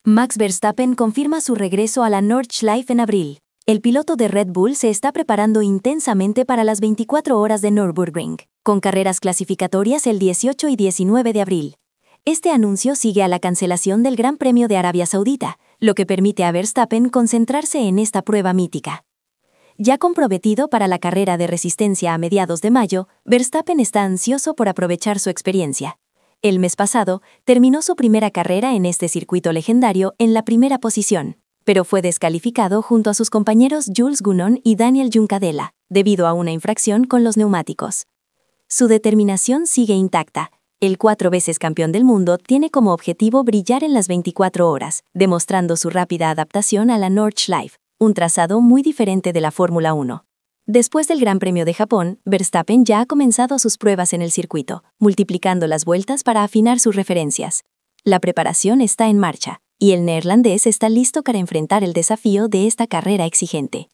Max Verstappen confirma su regreso a la Nordschleife en abril. El piloto de Red Bull se está preparando intensamente para las 24 horas de Nürburgring, con carreras clasificatorias el 18 y 19 de abril. Este anuncio sigue a la cancelación del Gran Premio de Arabia Saudita, lo que permite a Verstappen concentrarse en esta prueba mítica. Ya comprometido para la carrera de resistencia a mediados de mayo, Verstappen está ansioso por aprovechar su experiencia. El mes pasado, terminó su primera carrera en este circuito legendario en la primera posición, pero fue descalificado junto a sus compañeros Jules Gounon y Daniel Juncadella, debido a una infracción con los neumáticos. Su determinación sigue intacta. El 4 veces campeón del mundo tiene como objetivo brillar en las 24 horas, demostrando su rápida adaptación a la Nordschleife, un trazado muy diferente de la Fórmula 1. Después del Gran Premio de Japón, Verstappen ya ha comenzado sus pruebas en el circuito, multiplicando las vueltas para afinar sus referencias. La preparación está en marcha, y el neerlandés está listo para enfrentar el desafío de esta carrera exigente.